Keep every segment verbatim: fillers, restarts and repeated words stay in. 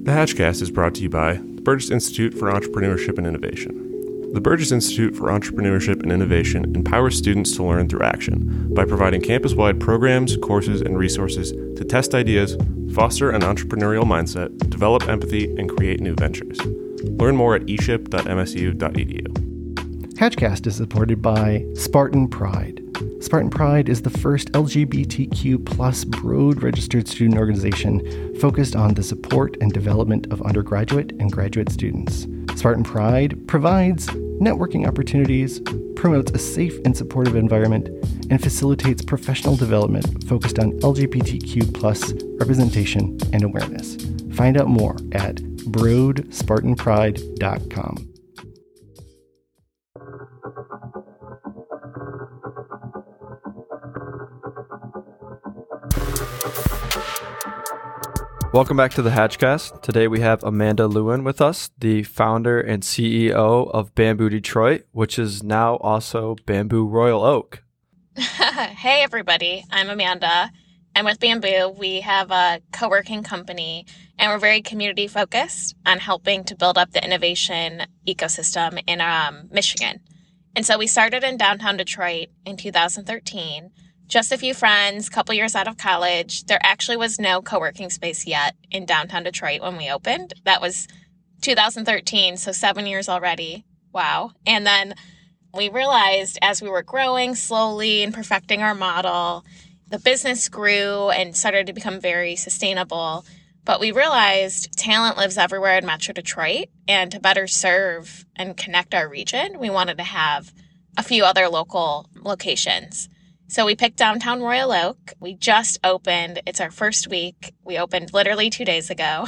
The Hatchcast is brought to you by the Burgess Institute for Entrepreneurship and Innovation. The Burgess Institute for Entrepreneurship and Innovation empowers students to learn through action by providing campus-wide programs, courses, and resources to test ideas, foster an entrepreneurial mindset, develop empathy, and create new ventures. Learn more at e ship dot m s u dot e d u. Hatchcast is supported by Spartan Pride. Spartan Pride is the first L G B T Q plus Broad registered student organization focused on the support and development of undergraduate and graduate students. Spartan Pride provides networking opportunities, promotes a safe and supportive environment, and facilitates professional development focused on L G B T Q plus representation and awareness. Find out more at broad spartan pride dot com. Welcome back to the Hatchcast. Today we have Amanda Lewin with us, the founder and C E O of Bamboo Detroit, which is now also Bamboo Royal Oak. Hey everybody, I'm Amanda, and with Bamboo we have a co-working company, and we're very community focused on helping to build up the innovation ecosystem in um, Michigan. And so we started in downtown Detroit in two thousand thirteen. Just a few friends, couple years out of college. There actually was no co-working space yet in downtown Detroit when we opened. That was two thousand thirteen, so seven years already. Wow. And then we realized as we were growing slowly and perfecting our model, the business grew and started to become very sustainable. But we realized talent lives everywhere in Metro Detroit, and to better serve and connect our region, we wanted to have a few other local locations. So we picked downtown Royal Oak. We just opened. It's our first week. We opened literally two days ago.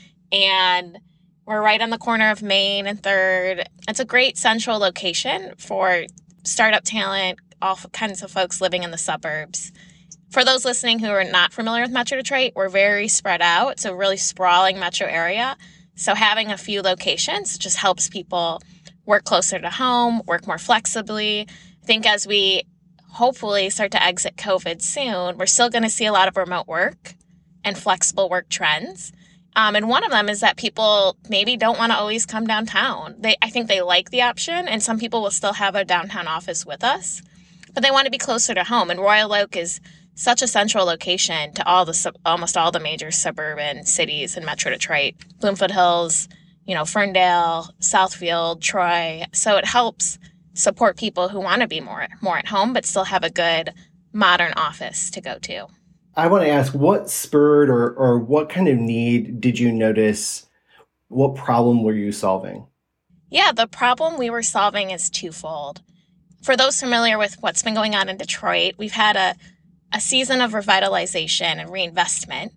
And we're right on the corner of Main and third. It's a great central location for startup talent, all kinds of folks living in the suburbs. For those listening who are not familiar with Metro Detroit, we're very spread out. It's a really sprawling metro area. So having a few locations just helps people work closer to home, work more flexibly. I think as we hopefully start to exit COVID soon, we're still going to see a lot of remote work and flexible work trends. Um, and one of them is that people maybe don't want to always come downtown. They, I think they like the option, and some people will still have a downtown office with us, but they want to be closer to home. And Royal Oak is such a central location to all the sub, almost all the major suburban cities in Metro Detroit, Bloomfield Hills, you know, Ferndale, Southfield, Troy. So it helps support people who want to be more more at home, but still have a good modern office to go to. I want to ask, what spurred or, or what kind of need did you notice? What problem were you solving? Yeah, the problem we were solving is twofold. For those familiar with what's been going on in Detroit, we've had a, a season of revitalization and reinvestment,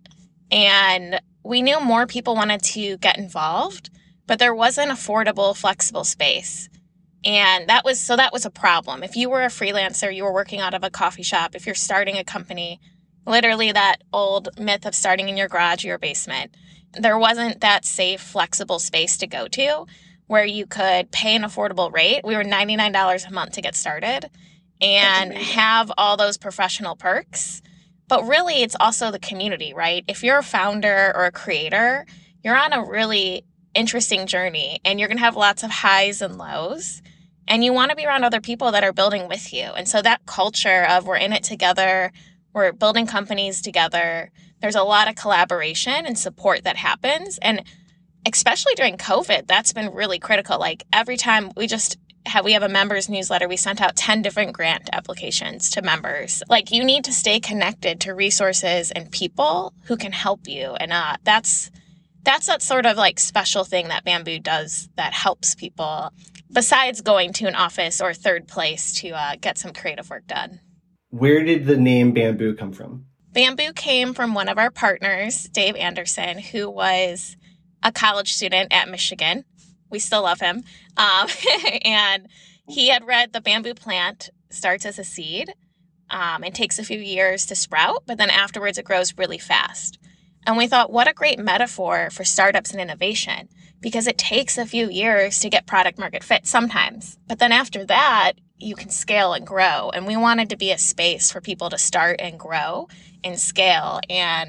and we knew more people wanted to get involved, but there wasn't affordable, flexible space. And that was, so that was a problem. If you were a freelancer, you were working out of a coffee shop, if you're starting a company, literally that old myth of starting in your garage or your basement, there wasn't that safe, flexible space to go to where you could pay an affordable rate. We were ninety-nine dollars a month to get started and have all those professional perks. But really, it's also the community, right? If you're a founder or a creator, you're on a really interesting journey, and you're going to have lots of highs and lows, and you want to be around other people that are building with you. And so that culture of we're in it together, we're building companies together, there's a lot of collaboration and support that happens. And especially during COVID, that's been really critical. Like every time we just have, we have a members newsletter, we sent out ten different grant applications to members. Like you need to stay connected to resources and people who can help you. And uh, that's That's that sort of like special thing that Bamboo does that helps people besides going to an office or third place to uh, get some creative work done. Where did the name Bamboo come from? Bamboo came from one of our partners, Dave Anderson, who was a college student at Michigan. We still love him. Um, and he had read the bamboo plant starts as a seed um, and takes a few years to sprout, but then afterwards it grows really fast. And we thought, what a great metaphor for startups and innovation, because it takes a few years to get product market fit sometimes. But then after that, you can scale and grow. And we wanted to be a space for people to start and grow and scale. And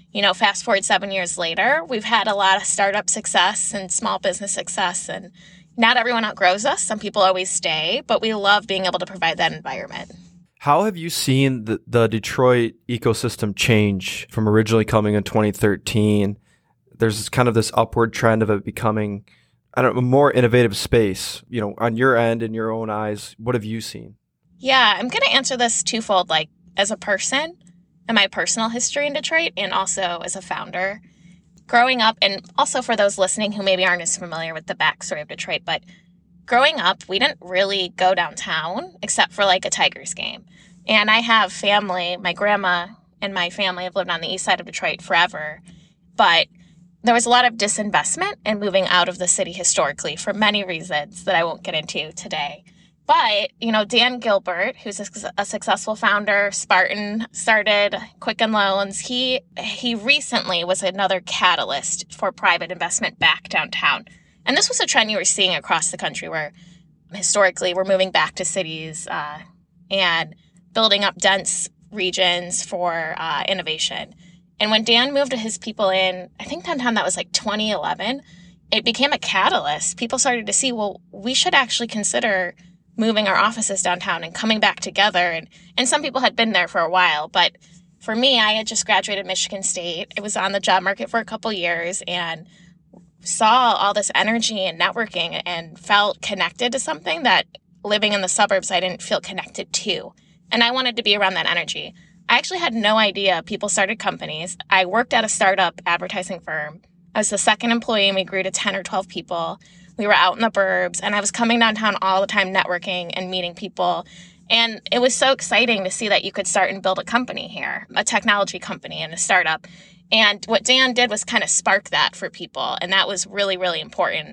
you know, fast forward seven years later, we've had a lot of startup success and small business success, and not everyone outgrows us. Some people always stay, but we love being able to provide that environment. How have you seen the, the Detroit ecosystem change from originally coming in twenty thirteen? There's kind of this upward trend of it becoming, I don't know, a more innovative space. You know, on your end, in your own eyes, what have you seen? Yeah, I'm going to answer this twofold, like as a person and my personal history in Detroit, and also as a founder. Growing up, and also for those listening who maybe aren't as familiar with the backstory of Detroit, but growing up, we didn't really go downtown except for like a Tigers game. And I have family, my grandma and my family have lived on the east side of Detroit forever, but there was a lot of disinvestment in moving out of the city historically for many reasons that I won't get into today. But, you know, Dan Gilbert, who's a, a successful founder, Spartan, started Quicken Loans. He he recently was another catalyst for private investment back downtown. And this was a trend you were seeing across the country where historically we're moving back to cities uh, and building up dense regions for uh, innovation. And when Dan moved his people in, I think downtown that was like twenty eleven, it became a catalyst. People started to see, well, we should actually consider moving our offices downtown and coming back together. And, and some people had been there for a while. But for me, I had just graduated Michigan State. I was on the job market for a couple years and saw all this energy and networking and felt connected to something that living in the suburbs, I didn't feel connected to. And I wanted to be around that energy. I actually had no idea people started companies. I worked at a startup advertising firm. I was the second employee and we grew to ten or twelve people. We were out in the burbs and I was coming downtown all the time networking and meeting people. And it was so exciting to see that you could start and build a company here, a technology company and a startup. And what Dan did was kind of spark that for people. And that was really, really important.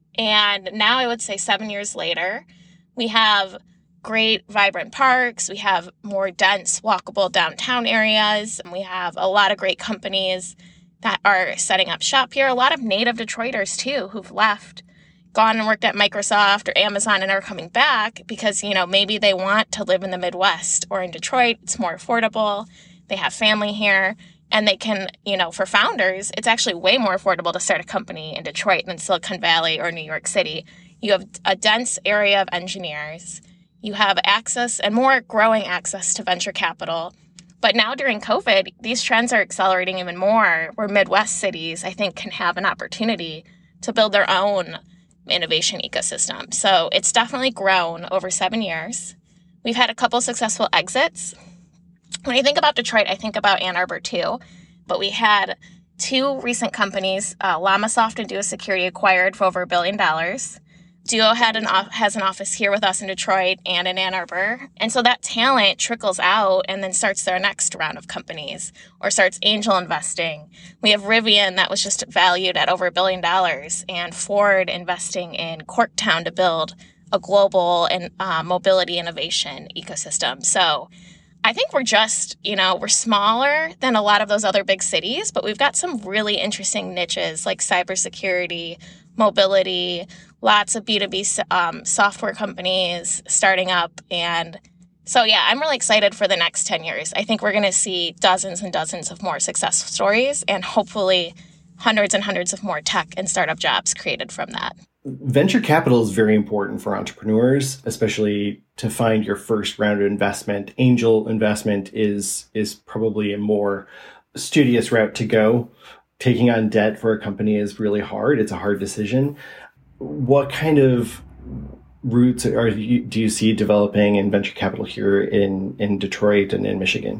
And now I would say seven years later, we have great, vibrant parks. We have more dense, walkable downtown areas. And we have a lot of great companies that are setting up shop here. A lot of native Detroiters, too, who've left, gone and worked at Microsoft or Amazon and are coming back because, you know, maybe they want to live in the Midwest or in Detroit. It's more affordable. They have family here. And they can, you know, for founders, it's actually way more affordable to start a company in Detroit than Silicon Valley or New York City. You have a dense area of engineers. You have access and more growing access to venture capital. But now during COVID, these trends are accelerating even more, where Midwest cities, I think, can have an opportunity to build their own innovation ecosystem. So it's definitely grown over seven years. We've had a couple successful exits. When I think about Detroit, I think about Ann Arbor too. But we had two recent companies, uh, LlamaSoft and Duo Security, acquired for over a billion dollars. Duo had an off- has an office here with us in Detroit and in Ann Arbor. And so that talent trickles out and then starts their next round of companies or starts angel investing. We have Rivian that was just valued at over a billion dollars and Ford investing in Corktown to build a global and uh, mobility innovation ecosystem. So I think we're just, you know, we're smaller than a lot of those other big cities, but we've got some really interesting niches like cybersecurity, mobility, lots of B two B um, software companies starting up. And so, yeah, I'm really excited for the next ten years. I think we're going to see dozens and dozens of more success stories and hopefully hundreds and hundreds of more tech and startup jobs created from that. Venture capital is very important for entrepreneurs, especially to find your first round of investment. Angel investment is is probably a more studious route to go. Taking on debt for a company is really hard. It's a hard decision. What kind of routes are you, do you see developing in venture capital here in, in Detroit and in Michigan?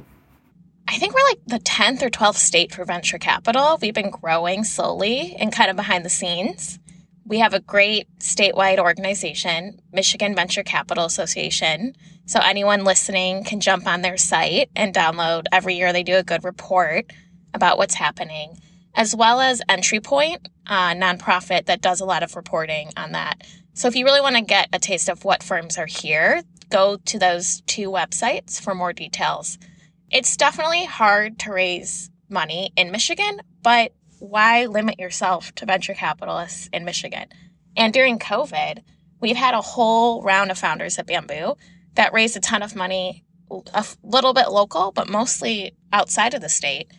I think we're like the tenth or twelfth state for venture capital. We've been growing slowly and kind of behind the scenes. We have a great statewide organization, Michigan Venture Capital Association. So anyone listening can jump on their site and download. Every year they do a good report about what's happening, as well as Entry Point, a nonprofit that does a lot of reporting on that. So if you really want to get a taste of what firms are here, go to those two websites for more details. It's definitely hard to raise money in Michigan, but why limit yourself to venture capitalists in Michigan? And during COVID, we've had a whole round of founders at Bamboo that raised a ton of money, a little bit local, but mostly outside of the state.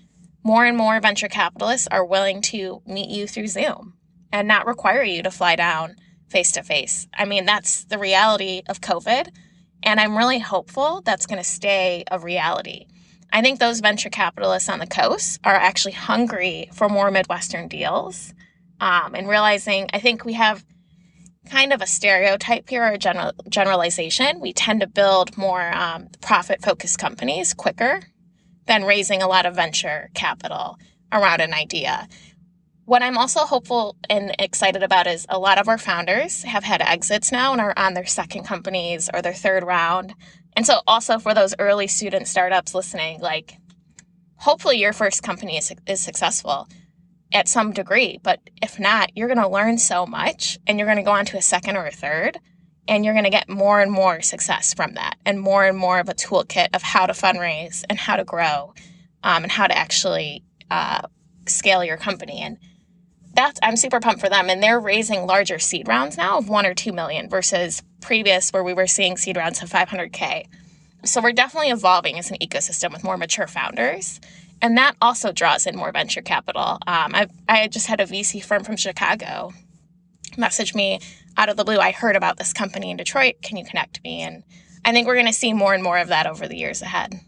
more and more venture capitalists are willing to meet you through Zoom and not require you to fly down face to face. I mean, that's the reality of COVID. And I'm really hopeful that's going to stay a reality. I think those venture capitalists on the coast are actually hungry for more Midwestern deals um, and realizing, I think we have kind of a stereotype here or a general, generalization. We tend to build more um, profit-focused companies quicker than raising a lot of venture capital around an idea. What I'm also hopeful and excited about is a lot of our founders have had exits now and are on their second companies or their third round. And so also for those early student startups listening, like hopefully your first company is, is successful at some degree. But if not, you're going to learn so much and you're going to go on to a second or a third. And you're going to get more and more success from that and more and more of a toolkit of how to fundraise and how to grow um, and how to actually uh, scale your company. And that's, I'm super pumped for them. And they're raising larger seed rounds now of one or two million versus previous where we were seeing seed rounds of five hundred K. So we're definitely evolving as an ecosystem with more mature founders. And that also draws in more venture capital. Um, I I just had a V C firm from Chicago message me out of the blue. I heard about this company in Detroit. Can you connect me? And I think we're going to see more and more of that over the years ahead.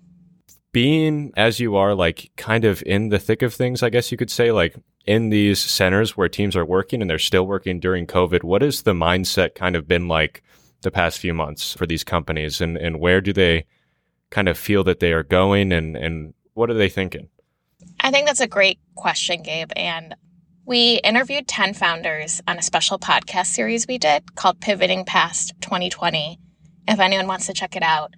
Being as you are, like kind of in the thick of things, I guess you could say, like in these centers where teams are working and they're still working during COVID, what has the mindset kind of been like the past few months for these companies, and, and where do they kind of feel that they are going, and, and what are they thinking? I think that's a great question, Gabe. And we interviewed ten founders on a special podcast series we did called Pivoting Past twenty twenty, if anyone wants to check it out.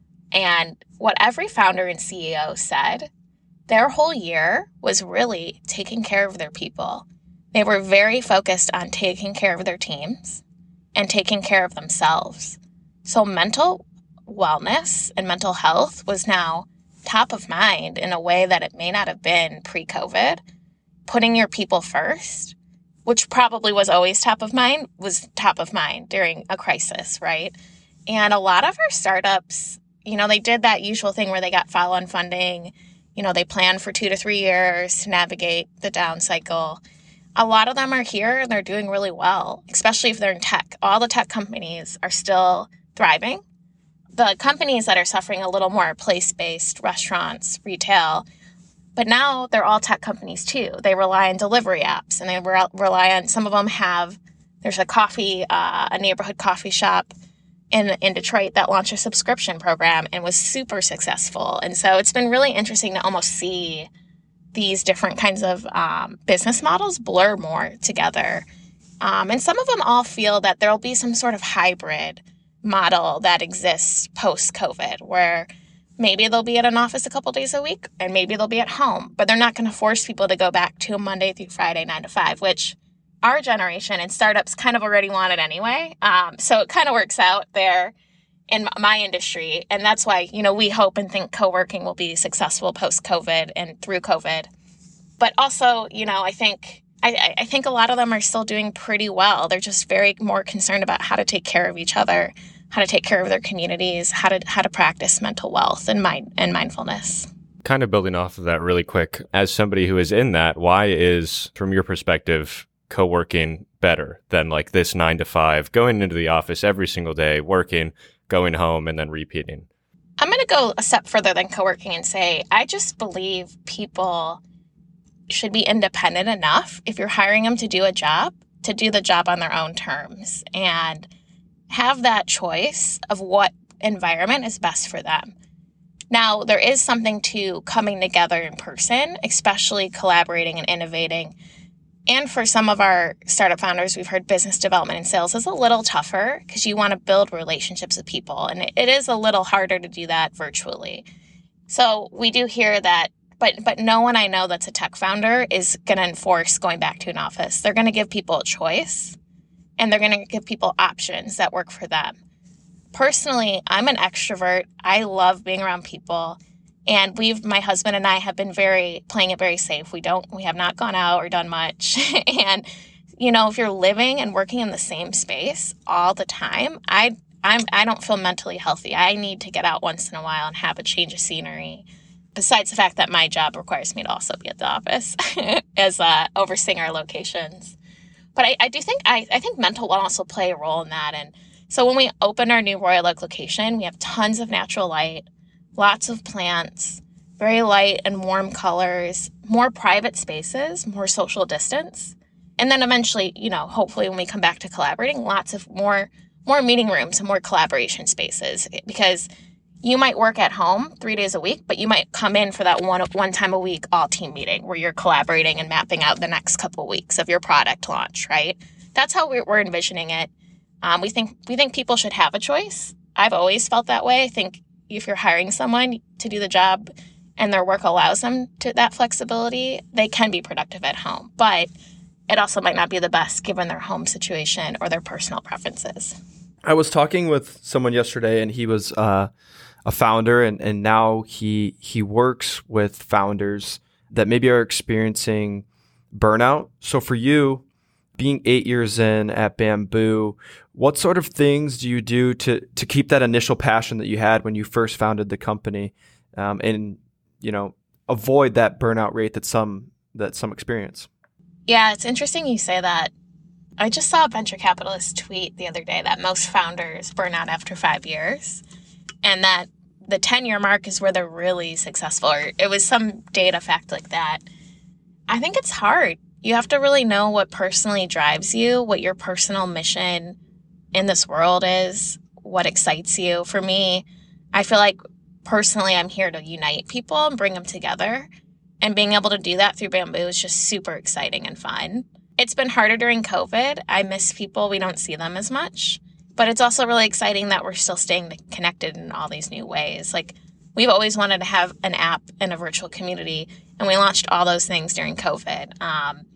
And what every founder and C E O said, their whole year was really taking care of their people. They were very focused on taking care of their teams and taking care of themselves. So mental wellness and mental health was now top of mind in a way that it may not have been pre-COVID. Putting your people first, which probably was always top of mind, was top of mind during a crisis, right? And a lot of our startups, you know, they did that usual thing where they got follow-on funding. You know, they planned for two to three years to navigate the down cycle. A lot of them are here and they're doing really well, especially if they're in tech. All the tech companies are still thriving. The companies that are suffering a little more are place-based, restaurants, retail. But now they're all tech companies too. They rely on delivery apps, and they re- rely on, some of them have, there's a coffee, uh, a neighborhood coffee shop in in Detroit that launched a subscription program and was super successful. And so it's been really interesting to almost see these different kinds of um, business models blur more together. Um, and some of them all feel that there'll be some sort of hybrid model that exists post-COVID, where maybe they'll be at an office a couple days a week and maybe they'll be at home, but they're not going to force people to go back to a Monday through Friday, nine to five, which our generation and startups kind of already wanted anyway. Um, so it kind of works out there in my industry. And that's why, you know, we hope and think co-working will be successful post-COVID and through COVID. But also, you know, I think I, I think a lot of them are still doing pretty well. They're just very more concerned about how to take care of each other, how to take care of their communities, how to how to practice mental wealth and mind and mindfulness. Kind of building off of that really quick, as somebody who is in that, why is, from your perspective, co-working better than like this nine to five, going into the office every single day, working, going home, and then repeating? I'm going to go a step further than co-working and say, I just believe people should be independent enough, if you're hiring them to do a job, to do the job on their own terms and have that choice of what environment is best for them. Now, there is something to coming together in person, especially collaborating and innovating. And for some of our startup founders, we've heard business development and sales is a little tougher because you want to build relationships with people. And it is a little harder to do that virtually. So we do hear that, but but no one I know that's a tech founder is going to enforce going back to an office. They're going to give people a choice, and they're going to give people options that work for them. Personally, I'm an extrovert. I love being around people. And we've, my husband and I have been very, playing it very safe. We don't, we have not gone out or done much. And, you know, if you're living and working in the same space all the time, I, I'm, I don't feel mentally healthy. I need to get out once in a while and have a change of scenery. besides the fact that my job requires me to also be at the office as uh, overseeing our locations. But I, I do think I, I think mental will also play a role in that. And so when we open our new Royal Oak location, we have tons of natural light, lots of plants, very light and warm colors, more private spaces, more social distance. And then eventually, you know, hopefully when we come back to collaborating, lots of more more meeting rooms and more collaboration spaces, because you might work at home three days a week, but you might come in for that one one time a week all team meeting where you're collaborating and mapping out the next couple of weeks of your product launch, right? That's how we're, we're envisioning it. Um, we think we think people should have a choice. I've always felt that way. I think if you're hiring someone to do the job and their work allows them to that flexibility, they can be productive at home. But it also might not be the best given their home situation or their personal preferences. I was talking with someone yesterday, and he was uh, a founder, and, and now he he works with founders that maybe are experiencing burnout. So for you, being eight years in at Bamboo, what sort of things do you do to to keep that initial passion that you had when you first founded the company, um, and you know avoid that burnout rate that some that some experience? Yeah, it's interesting you say that. I just saw a venture capitalist tweet the other day that most founders burn out after five years and that the ten-year mark is where they're really successful. Or it was some data fact like that. I think it's hard. You have to really know what personally drives you, what your personal mission in this world is, what excites you. For me, I feel like personally I'm here to unite people and bring them together. And being able to do that through Bamboo is just super exciting and fun. It's been harder during COVID. I miss people. We don't see them as much. But it's also really exciting that we're still staying connected in all these new ways. Like, we've always wanted to have an app and a virtual community, and we launched all those things during COVID. Um,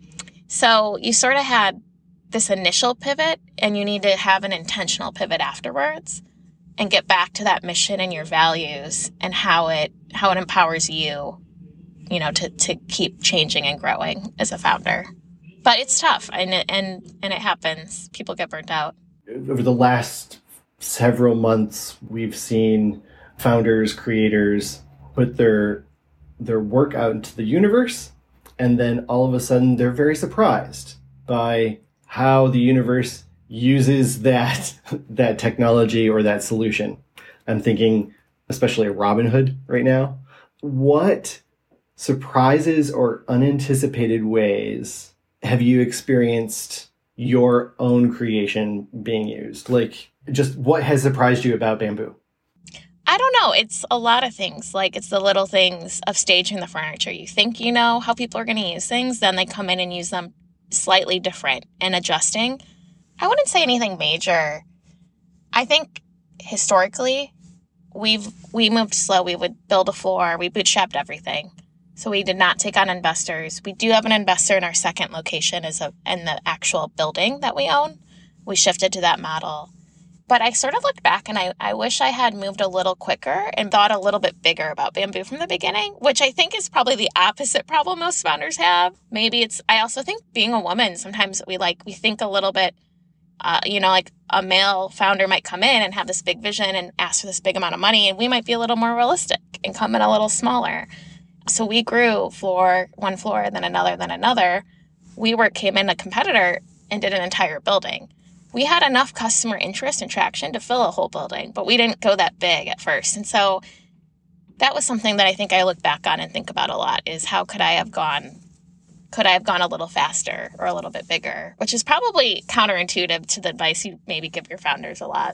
so you sort of had this initial pivot, and you need to have an intentional pivot afterwards and get back to that mission and your values and how it how it empowers you, you know, to, to keep changing and growing as a founder. But it's tough, and it, and and it happens. People get burnt out. Over the last several months, we've seen founders, creators put their their work out into the universe, and then all of a sudden they're very surprised by how the universe uses that that technology or that solution. I'm thinking especially of Robinhood right now. What surprises or unanticipated ways have you experienced your own creation being used? Like, just what has surprised you about Bamboo? I don't know. It's a lot of things. Like, it's the little things of staging the furniture. You think you know how people are going to use things, then they come in and use them slightly different and adjusting. I wouldn't say anything major. I think historically, we've we moved slow. We would build a floor. We bootstrapped everything. So we did not take on investors. We do have an investor in our second location as a in the actual building that we own. We shifted to that model. But I sort of looked back and I, I wish I had moved a little quicker and thought a little bit bigger about Bamboo from the beginning, which I think is probably the opposite problem most founders have. Maybe it's, I also think being a woman, sometimes we like, we think a little bit, uh, you know, like a male founder might come in and have this big vision and ask for this big amount of money, and we might be a little more realistic and come in a little smaller. So we grew floor, one floor, then another, then another. WeWork came in a competitor and did an entire building. We had enough customer interest and traction to fill a whole building, but we didn't go that big at first. And so that was something that I think I look back on and think about a lot, is how could I have gone, could I have gone a little faster or a little bit bigger, which is probably counterintuitive to the advice you maybe give your founders a lot.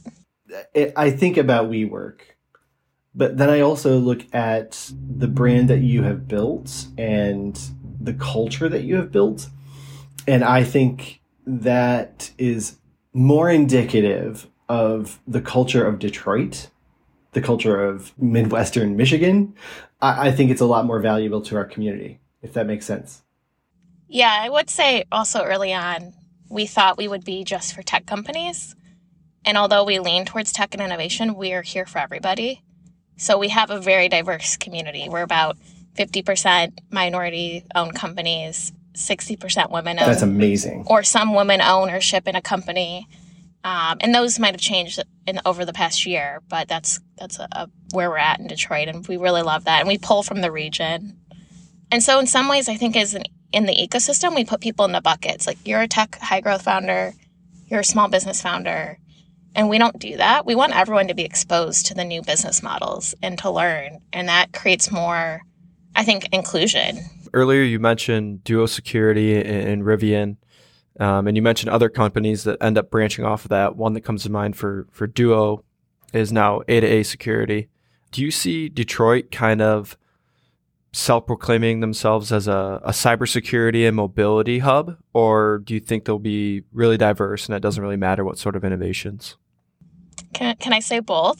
I think about WeWork. But then I also look at the brand that you have built and the culture that you have built. And I think that is more indicative of the culture of Detroit, the culture of Midwestern Michigan. I, I think it's a lot more valuable to our community, if that makes sense. Yeah, I would say also early on, we thought we would be just for tech companies. And although we lean towards tech and innovation, we are here for everybody. So we have a very diverse community. We're about fifty percent minority-owned companies, sixty percent women-owned. That's amazing. Or some women ownership in a company. Um, and those might have changed in over the past year, but that's that's a, a, where we're at in Detroit, and we really love that. And we pull from the region. And so in some ways, I think as an, in the ecosystem, we put people into buckets. Like, you're a tech high-growth founder, you're a small business founder, and we don't do that. We want everyone to be exposed to the new business models and to learn, and that creates more, I think, inclusion. Earlier, you mentioned Duo Security and Rivian. Um, and you mentioned other companies that end up branching off of that. One that comes to mind for, for Duo is now A to A Security. Do you see Detroit kind of self-proclaiming themselves as a, a cybersecurity and mobility hub? Or do you think they'll be really diverse and it doesn't really matter what sort of innovations? Can, can I say both?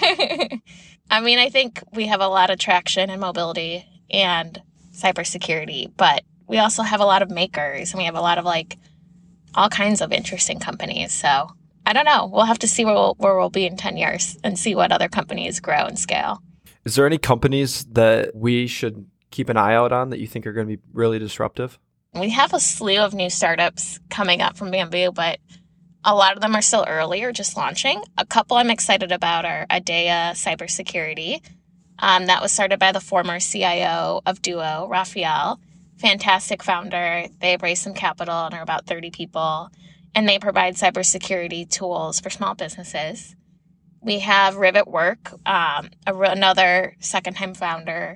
I mean, I think we have a lot of traction in mobility and cybersecurity, but we also have a lot of makers and we have a lot of like all kinds of interesting companies. So I don't know. We'll have to see where we'll, where we'll be in ten years and see what other companies grow and scale. Is there any companies that we should keep an eye out on that you think are going to be really disruptive? We have a slew of new startups coming up from Bamboo, but a lot of them are still early or just launching. A couple I'm excited about are Adea Cybersecurity. Um, that was started by the former C I O of Duo, Raphael. Fantastic founder. They raised some capital and are about thirty people, and they provide cybersecurity tools for small businesses. We have Rivet Work, um, a, another second-time founder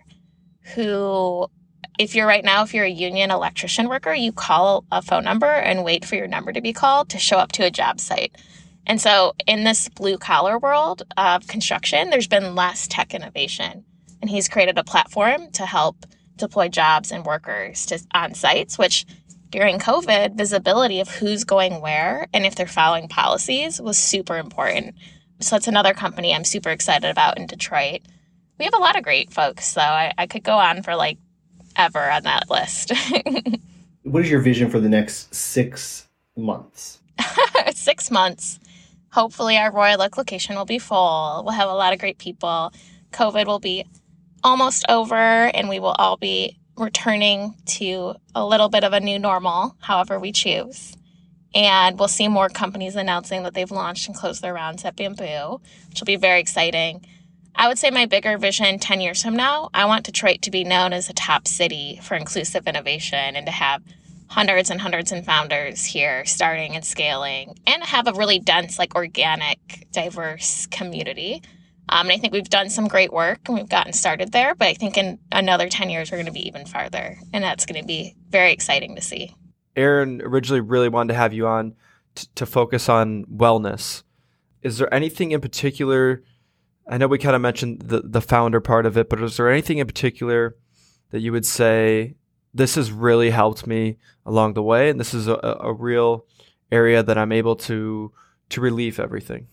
who, if you're right now, if you're a union electrician worker, you call a phone number and wait for your number to be called to show up to a job site. And so in this blue-collar world of construction, there's been less tech innovation, and he's created a platform to help deploy jobs and workers to on sites, which during COVID, visibility of who's going where and if they're following policies was super important. So that's another company I'm super excited about in Detroit. We have a lot of great folks, so I, I could go on for like ever on that list. What is your vision for the next six months? Six months. Hopefully our Royal Oak location will be full. We'll have a lot of great people. COVID will be almost over, and we will all be returning to a little bit of a new normal, however we choose. And we'll see more companies announcing that they've launched and closed their rounds at Bamboo, which will be very exciting. I would say my bigger vision ten years from now, I want Detroit to be known as a top city for inclusive innovation and to have hundreds and hundreds of founders here starting and scaling and have a really dense, like organic, diverse community. Um, and I think we've done some great work and we've gotten started there, but I think in another ten years, we're going to be even farther. And that's going to be very exciting to see. Aaron originally really wanted to have you on t- to focus on wellness. Is there anything in particular, I know we kind of mentioned the, the founder part of it, but is there anything in particular that you would say, this has really helped me along the way, and this is a, a real area that I'm able to to relieve everything?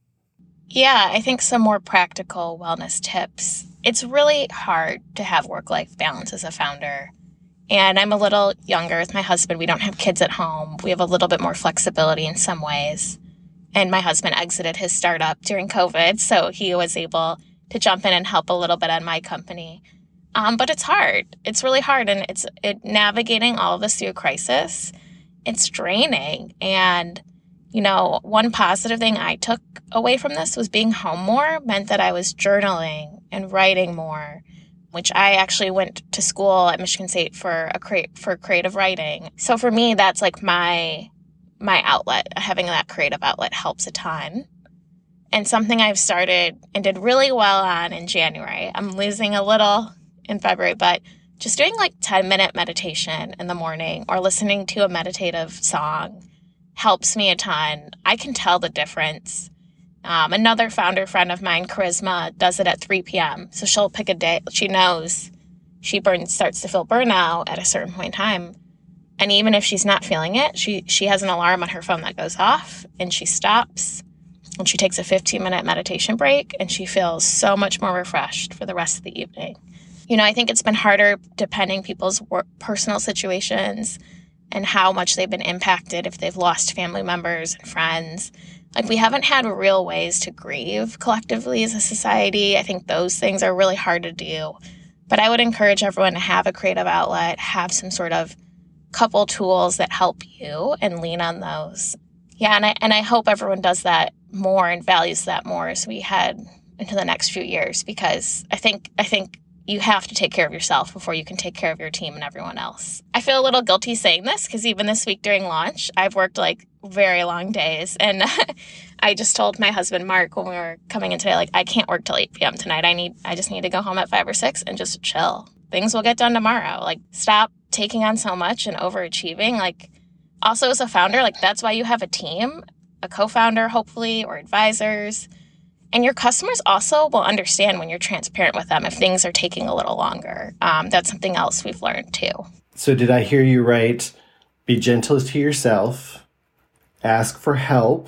Yeah, I think some more practical wellness tips. It's really hard to have work-life balance as a founder. And I'm a little younger with my husband. We don't have kids at home. We have a little bit more flexibility in some ways. And my husband exited his startup during COVID, so he was able to jump in and help a little bit on my company. Um, but it's hard. It's really hard. And it's it, navigating all of this through a crisis, it's draining. And you know, one positive thing I took away from this was being home more meant that I was journaling and writing more, which I actually went to school at Michigan State for a cre- for creative writing. So for me, that's like my my outlet. Having that creative outlet helps a ton. And something I've started and did really well on in January. I'm losing a little in February, but just doing like ten minute meditation in the morning or listening to a meditative song helps me a ton. I can tell the difference. Um, another founder friend of mine, Charisma, does it at three p.m. So she'll pick a day. She knows she burns, starts to feel burnout at a certain point in time. And even if she's not feeling it, she, she has an alarm on her phone that goes off and she stops and she takes a fifteen minute meditation break and she feels so much more refreshed for the rest of the evening. You know, I think it's been harder depending people's work, personal situations and how much they've been impacted if they've lost family members and friends. Like, we haven't had real ways to grieve collectively as a society. I think those things are really hard to do. But I would encourage everyone to have a creative outlet, have some sort of couple tools that help you and lean on those. Yeah, and I and I hope everyone does that more and values that more as we head into the next few years, because I think I think you have to take care of yourself before you can take care of your team and everyone else. I feel a little guilty saying this because even this week during launch, I've worked like very long days. And I just told my husband, Mark, when we were coming in today, like, I can't work till eight p.m. tonight. I need, I just need to go home at five or six and just chill. Things will get done tomorrow. Like, stop taking on so much and overachieving. Like, also as a founder, like, that's why you have a team, a co-founder, hopefully, or advisors. And your customers also will understand when you're transparent with them if things are taking a little longer. Um, that's something else we've learned too. So did I hear you right? Be gentle to yourself, ask for help,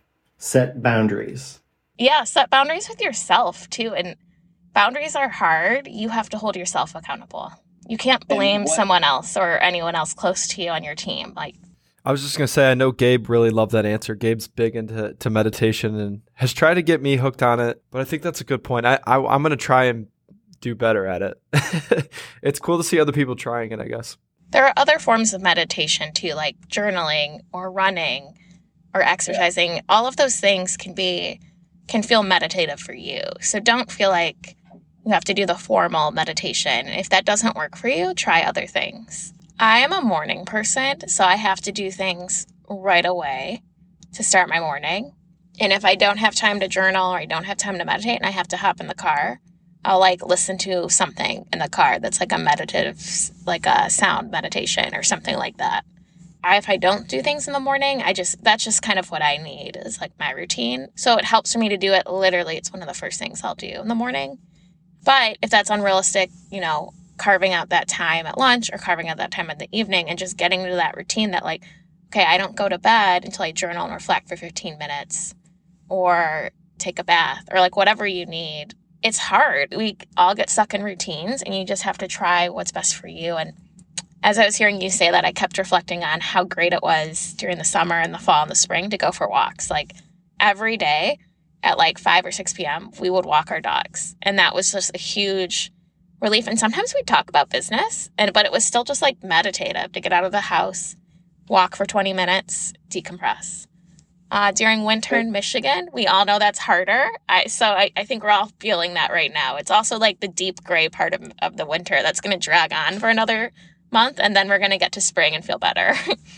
set boundaries. Yeah, set boundaries with yourself too. And boundaries are hard. You have to hold yourself accountable. You can't blame someone else or anyone else close to you on your team. Like, I was just going to say, I know Gabe really loved that answer. Gabe's big into to meditation and has tried to get me hooked on it. But I think that's a good point. I, I, I'm going to try and do better at it. It's cool to see other people trying it, I guess. There are other forms of meditation too, like journaling or running or exercising. Yeah. All of those things can be can feel meditative for you. So don't feel like you have to do the formal meditation. If that doesn't work for you, try other things. I am a morning person, so I have to do things right away to start my morning. And if I don't have time to journal or I don't have time to meditate and I have to hop in the car, I'll like listen to something in the car that's like a meditative, like a sound meditation or something like that. I, if I don't do things in the morning, I just, that's just kind of what I need is like my routine. So it helps for me to do it. Literally, it's one of the first things I'll do in the morning. But if that's unrealistic, you know, carving out that time at lunch or carving out that time in the evening and just getting into that routine that like, okay, I don't go to bed until I journal and reflect for fifteen minutes or take a bath or like whatever you need. It's hard. We all get stuck in routines and you just have to try what's best for you. And as I was hearing you say that, I kept reflecting on how great it was during the summer and the fall and the spring to go for walks. Like every day at like five or six p.m., we would walk our dogs. And that was just a huge relief. And sometimes we'd talk about business, and but it was still just like meditative to get out of the house, walk for twenty minutes, decompress. Uh, during winter in Michigan, we all know that's harder. I, so I, I think we're all feeling that right now. It's also like the deep gray part of, of the winter that's going to drag on for another month, and then we're going to get to spring and feel better.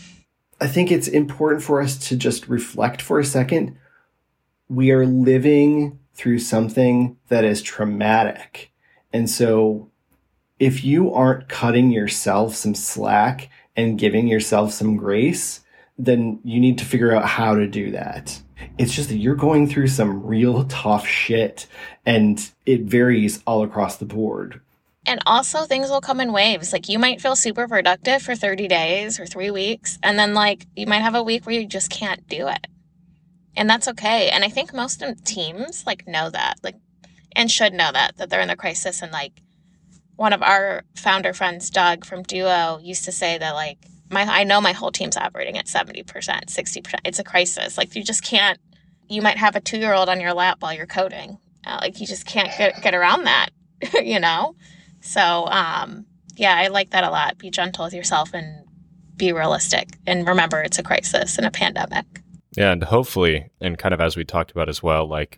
I think it's important for us to just reflect for a second. We are living through something that is traumatic. And so if you aren't cutting yourself some slack and giving yourself some grace, then you need to figure out how to do that. It's just that you're going through some real tough shit, and it varies all across the board. And also things will come in waves. Like you might feel super productive for thirty days or three weeks. And then like you might have a week where you just can't do it. And that's okay. And I think most teams like know that, like, and should know that, that they're in the crisis. And like one of our founder friends, Doug from Duo, used to say that like, my I know my whole team's operating at seventy percent, sixty percent. It's a crisis. Like you just can't, you might have a two-year-old on your lap while you're coding. Uh, like you just can't get, get around that, you know? So, um, yeah, I like that a lot. Be gentle with yourself and be realistic. And remember, it's a crisis and a pandemic. Yeah, and hopefully, and kind of as we talked about as well, like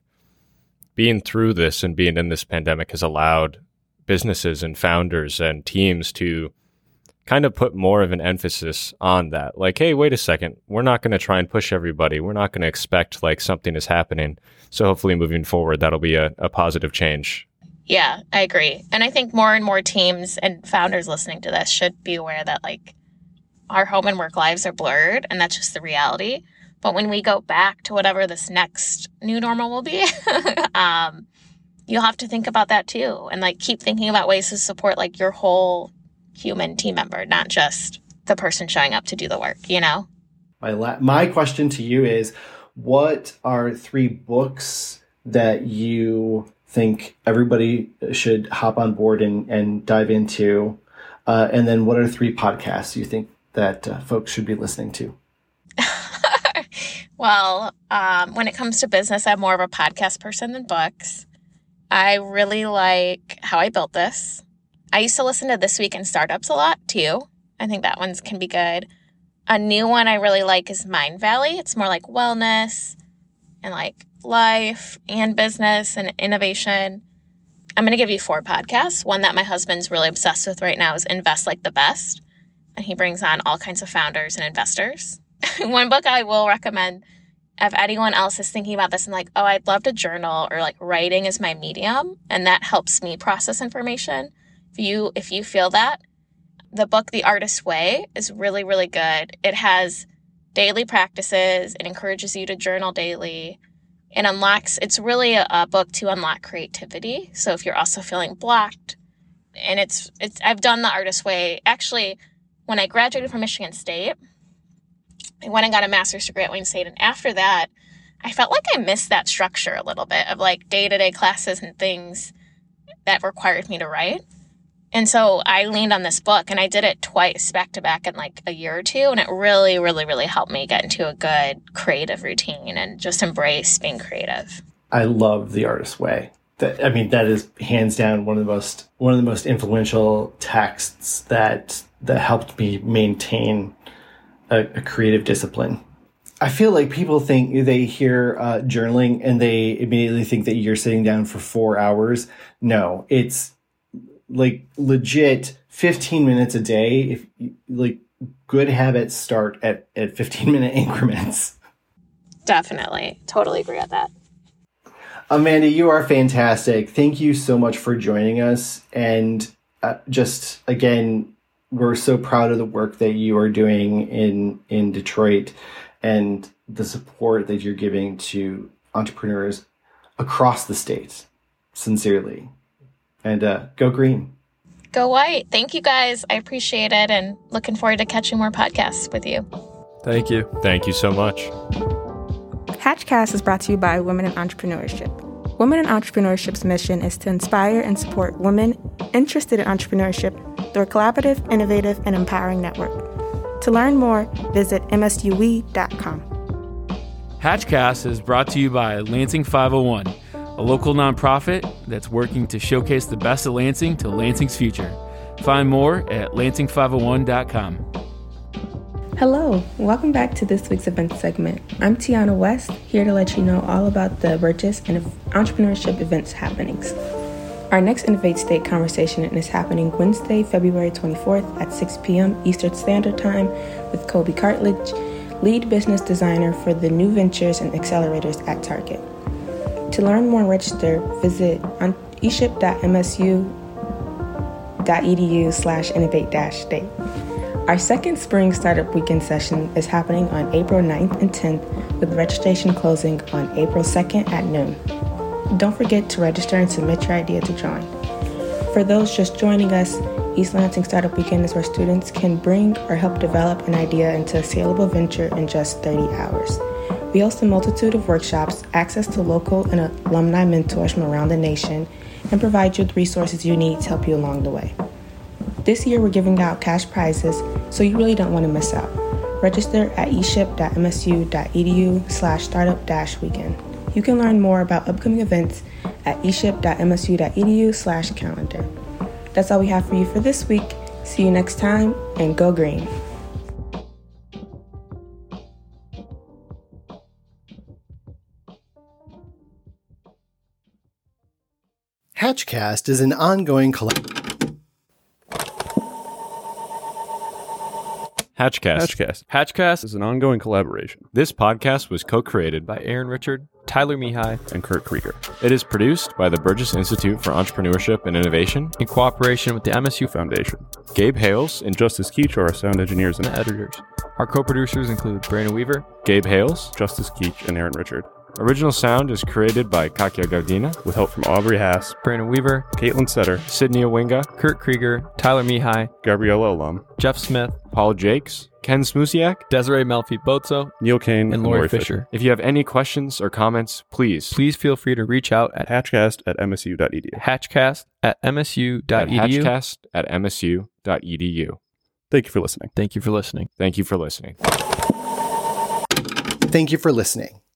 being through this and being in this pandemic has allowed businesses and founders and teams to kind of put more of an emphasis on that. Like, hey, wait a second, we're not going to try and push everybody. We're not going to expect like something is happening. So hopefully moving forward, that'll be a, a positive change. Yeah, I agree. And I think more and more teams and founders listening to this should be aware that like our home and work lives are blurred, and that's just the reality. But when we go back to whatever this next new normal will be, um, you'll have to think about that too. And like keep thinking about ways to support like your whole human team member, not just the person showing up to do the work, you know? My, la- my question to you is, what are three books that you think everybody should hop on board and, and dive into? Uh, and then what are three podcasts you think that uh, folks should be listening to? Well, um, when it comes to business, I'm more of a podcast person than books. I really like How I Built This. I used to listen to This Week in Startups a lot too. I think that one's can be good. A new one I really like is Mind Valley. It's more like wellness and like life and business and innovation. I'm going to give you four podcasts. One that my husband's really obsessed with right now is Invest Like the Best. And he brings on all kinds of founders and investors. One book I will recommend, if anyone else is thinking about this and like, oh, I'd love to journal, or like writing is my medium, and that helps me process information. If you, if you feel that, the book, The Artist's Way, is really, really good. It has daily practices. It encourages you to journal daily. It unlocks, it's really a, a book to unlock creativity. So if you're also feeling blocked, and it's, it's, I've done The Artist's Way. Actually, when I graduated from Michigan State, I went and got a master's degree at Wayne State. And after that, I felt like I missed that structure a little bit of like day-to-day classes and things that required me to write. And so I leaned on this book, and I did it twice back to back in like a year or two. And it really, really, really helped me get into a good creative routine and just embrace being creative. I love The Artist's Way. That, I mean, that is hands down one of the most one of the most influential texts that that helped me maintain a, a creative discipline. I feel like people think they hear uh, journaling and they immediately think that you're sitting down for four hours. No, it's like legit fifteen minutes a day. If like good habits start at, at fifteen minute increments. Definitely. Totally agree with that. Amanda, you are fantastic. Thank you so much for joining us. And uh, just again, we're so proud of the work that you are doing in, in Detroit and the support that you're giving to entrepreneurs across the state. Sincerely. And uh, go green. Go white. Thank you guys. I appreciate it, and looking forward to catching more podcasts with you. Thank you. Thank you so much. Hatchcast is brought to you by Women in Entrepreneurship. Women in Entrepreneurship's mission is to inspire and support women interested in entrepreneurship through a collaborative, innovative, and empowering network. To learn more, visit m s u w dot com. Hatchcast is brought to you by Lansing five oh one, a local nonprofit that's working to showcase the best of Lansing to Lansing's future. Find more at lansing five oh one dot com. Hello, welcome back to this week's event segment. I'm Tiana West, here to let you know all about the Burgess and entrepreneurship events happenings. Our next Innovate State conversation is happening Wednesday, February twenty-fourth at six p.m. Eastern Standard Time with Kobe Cartledge, lead business designer for the new ventures and accelerators at Target. To learn more and register, visit e ship dot m s u dot e d u slash innovate dash state. Our second Spring Startup Weekend session is happening on April ninth and tenth, with registration closing on April second at noon. Don't forget to register and submit your idea to join. For those just joining us, East Lansing Startup Weekend is where students can bring or help develop an idea into a scalable venture in just thirty hours. We host a multitude of workshops, access to local and alumni mentors from around the nation, and provide you with resources you need to help you along the way. This year, we're giving out cash prizes, so you really don't want to miss out. Register at e ship dot m s u dot e d u slash startup dash weekend. You can learn more about upcoming events at e ship dot m s u dot e d u slash calendar. That's all we have for you for this week. See you next time, and go green. Hatchcast is an ongoing collaboration. Hatchcast. Hatchcast. Hatchcast is an ongoing collaboration. This podcast was co-created by By Aaron Richard, Tyler Mihai, and Kurt Krieger. It is produced by the Burgess Institute for Entrepreneurship and Innovation in cooperation with the M S U Foundation. Gabe Hales and Justice Keach are our sound engineers and and editors. Our co-producers include Brandon Weaver, Gabe Hales, Justice Keach, and Aaron Richard. Original sound is created by Kakia Gardina with help from Aubrey Haas, Brandon Weaver, Caitlin Setter, Sydney Owinga, Kurt Krieger, Tyler Mihai, Gabriella Lum, Jeff Smith, Paul Jakes, Ken Smusiak, Desiree Melfi-Bozzo, Neil Kane, and Lori Fisher. If you have any questions or comments, please Please feel free to reach out at hatchcast at m s u dot e d u. hatchcast at m s u dot e d u. Hatchcast at m s u dot e d u. Thank you for listening. Thank you for listening. Thank you for listening. Thank you for listening.